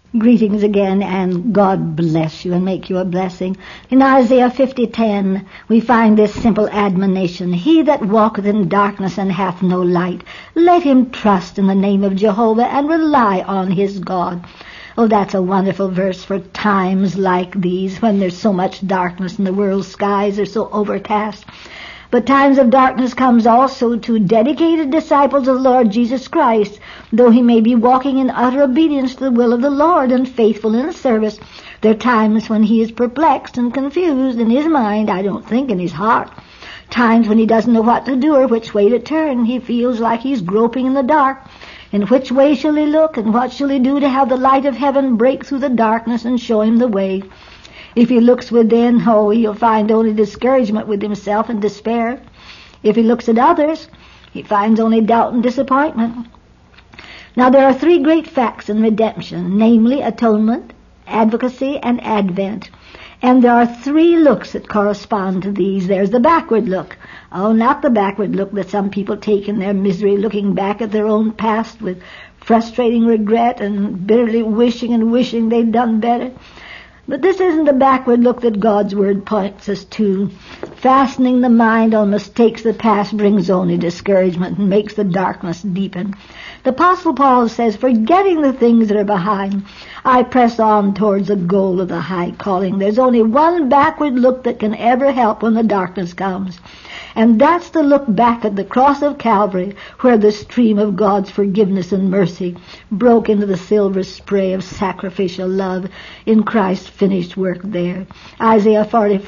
Greetings again, and God bless you and make you a blessing. In Isaiah 50:10, we find this simple admonition: He that walketh in darkness and hath no light, let him trust in the name of Jehovah and rely on his God. Oh, that's a wonderful verse for times like these, when there's so much darkness and the world's skies are so overcast. But times of darkness comes also to dedicated disciples of the Lord Jesus Christ. Though he may be walking in utter obedience to the will of the Lord and faithful in his service, there are times when he is perplexed and confused in his mind, I don't think in his heart. Times when he doesn't know what to do or which way to turn. He feels like he's groping in the dark. In which way shall he look, and what shall he do to have the light of heaven break through the darkness and show him the way? If he looks within, he'll find only discouragement with himself and despair. If he looks at others, he finds only doubt and disappointment. Now there are three great facts in redemption, namely atonement, advocacy, and advent. And there are three looks that correspond to these. There's the backward look. Oh, not the backward look that some people take in their misery, looking back at their own past with frustrating regret and bitterly wishing they'd done better. But this isn't the backward look that God's Word points us to. Fastening the mind on mistakes of the past brings only discouragement and makes the darkness deepen. The Apostle Paul says, forgetting the things that are behind, I press on towards the goal of the high calling. There's only one backward look that can ever help when the darkness comes. And that's to look back at the cross of Calvary, where the stream of God's forgiveness and mercy broke into the silver spray of sacrificial love in Christ's finished work there. Isaiah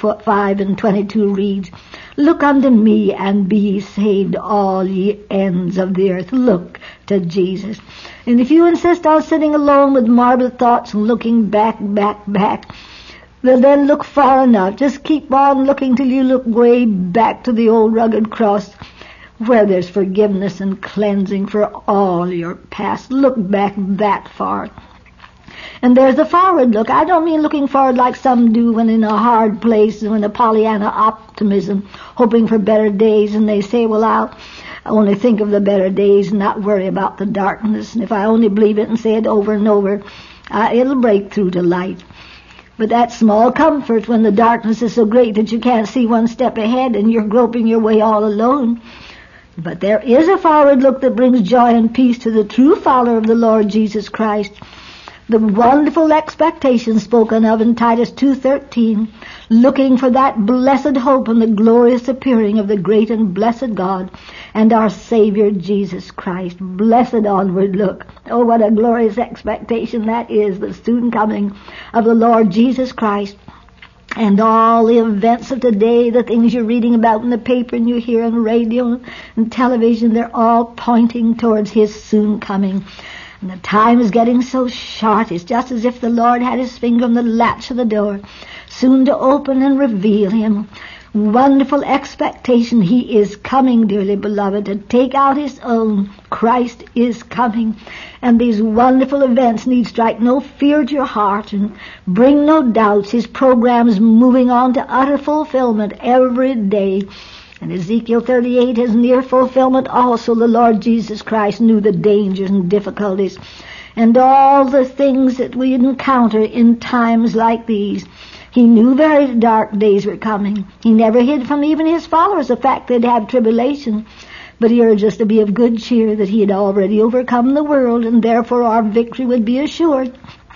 45:22 reads, Look unto me and be ye saved, all ye ends of the earth. Look to Jesus. And if you insist on sitting alone with morbid thoughts and looking back, well, then look far enough. Just keep on looking till you look way back to the old rugged cross where there's forgiveness and cleansing for all your past. Look back that far. And there's the forward look. I don't mean looking forward like some do when in a hard place and when a Pollyanna optimism, hoping for better days, and they say, well, I'll only think of the better days and not worry about the darkness. And if I only believe it and say it over and over, it'll break through to light. But that's small comfort when the darkness is so great that you can't see one step ahead and you're groping your way all alone. But there is a forward look that brings joy and peace to the true follower of the Lord Jesus Christ. The wonderful expectation spoken of in Titus 2:13, looking for that blessed hope and the glorious appearing of the great and blessed God and our Savior Jesus Christ. Blessed onward look. Oh, what a glorious expectation that is, the soon coming of the Lord Jesus Christ. And all the events of today, the things you're reading about in the paper and you hear on the radio and television, they're all pointing towards His soon coming. And the time is getting so short, it's just as if the Lord had His finger on the latch of the door, soon to open and reveal Him. Wonderful expectation. He is coming, dearly beloved, to take out His own. Christ is coming. And these wonderful events need strike no fear to your heart and bring no doubts. His program's moving on to utter fulfillment every day. And Ezekiel 38 is near fulfillment also. The Lord Jesus Christ knew the dangers and difficulties and all the things that we encounter in times like these. He knew very dark days were coming. He never hid from even His followers the fact they'd have tribulation. But He urged us to be of good cheer that He had already overcome the world, and therefore our victory would be assured.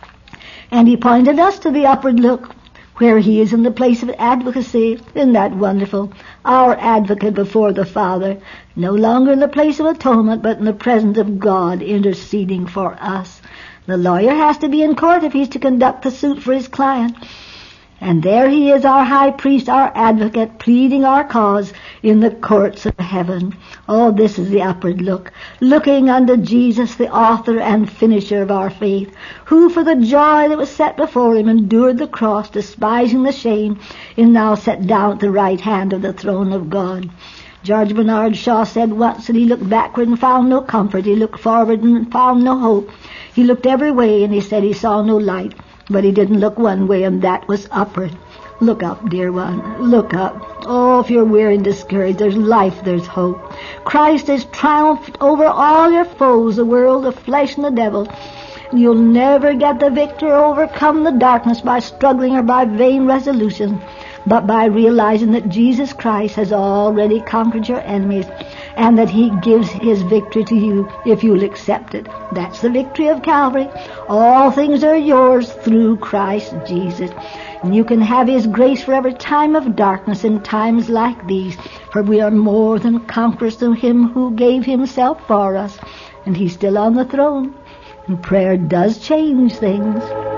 And He pointed us to the upward look, where He is in the place of advocacy. Isn't that wonderful? Our advocate before the Father, no longer in the place of atonement, but in the presence of God interceding for us. The lawyer has to be in court if he's to conduct the suit for his client. And there He is, our high priest, our advocate, pleading our cause in the courts of heaven. Oh, this is the upward look, looking unto Jesus, the author and finisher of our faith, who for the joy that was set before Him endured the cross, despising the shame, is now set down at the right hand of the throne of God. George Bernard Shaw said once that he looked backward and found no comfort. He looked forward and found no hope. He looked every way and he said he saw no light. But he didn't look one way, and that was upward. Look up, dear one. Look up. Oh, if you're weary and discouraged, there's life, there's hope. Christ has triumphed over all your foes, the world, the flesh, and the devil. You'll never get the victory or overcome the darkness by struggling or by vain resolutions, but by realizing that Jesus Christ has already conquered your enemies and that he gives his victory to you if you'll accept it. That's the victory of Calvary. All things are yours through Christ Jesus. And you can have his grace for every time of darkness in times like these, for we are more than conquerors through him who gave himself for us. And he's still on the throne. And prayer does change things.